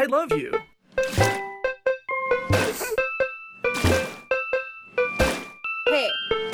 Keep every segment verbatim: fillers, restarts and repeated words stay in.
I love you. Hey.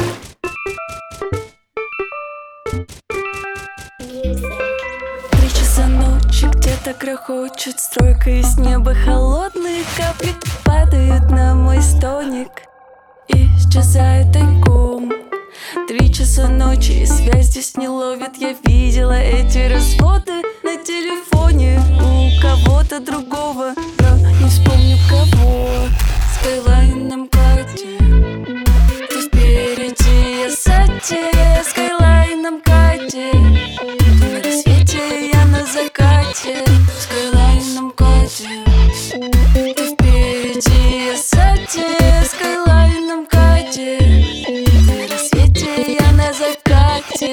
Три часа ночи где-то грохочет стройка из неба. Холодные капли падают на мой стоник и исчезают тайком. Три часа ночи и связь здесь не ловит. Я видела эти разводы на телефоне у кого-то другого, но не вспомню кого. Скайлайн на МКАДе, ты впереди, я сзади. Скайлайн на МКАДе, ты на рассвете, я на закате. Скайлайн на МКАДе, ты впереди, я сзади. Скайлайн на МКАДе, ты на рассвете, я на закате.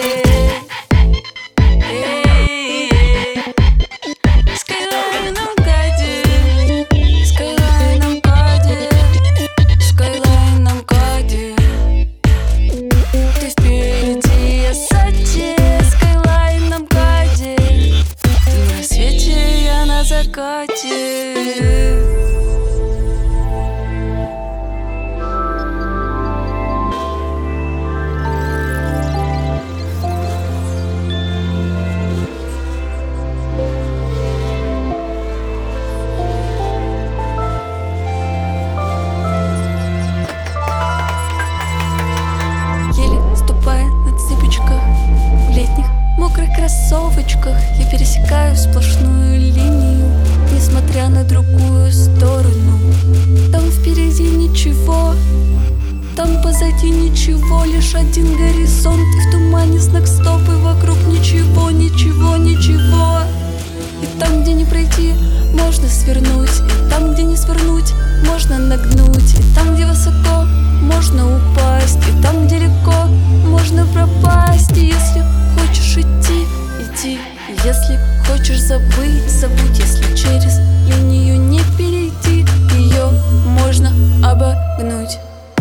Скайлайн на МКАДе, Скайлайн на МКАДе, Скайлайн на МКАДе, ты впереди, я сзади. Скайлайн на МКАДе, ты на рассвете, я на закате. Еле ступая на цыпочках, в летних мокрых кроссовочках, я пересекаю сплошную линию, несмотря на другую сторону. Там впереди ничего, там позади ничего, лишь один горизонт, и в тумане знак стоп, и вокруг ничего, ничего, ничего. И там, где не пройти, можно свернуть, и там, где не свернуть, можно нагнуть, и там, где высоко, можно упасть, и там, где легко, можно пропасть. И если хочешь идти, иди, и если хочешь забыть, забудь. Если через линию не перейти, ее можно обогнуть.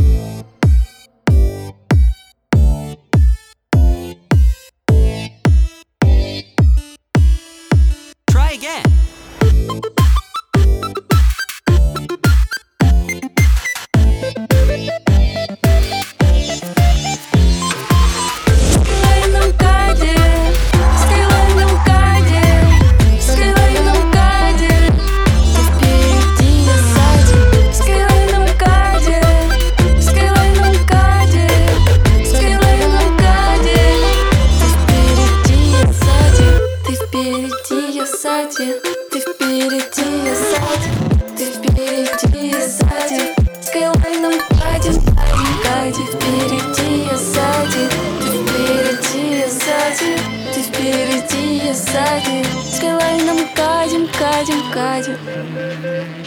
Try again. Скайлайн на МКАДе, Скайлайн на МКАДе, Скайлайн на МКАДе, ты впереди, я сзади. Скайлайн на МКАДе, Скайлайн на МКАДе, Скайлайн на МКАДе, ты впереди, я сзади. Ты впереди, я сзади. Ты впереди, я сзади. Ты впереди, я сзади. Скайлайн на МКАДе, МКАДе, впереди, я сзади. Ты впереди, я сзади. Ты впереди, я сзади. Скайлайн на МКАДе, МКАДе, МКАДе.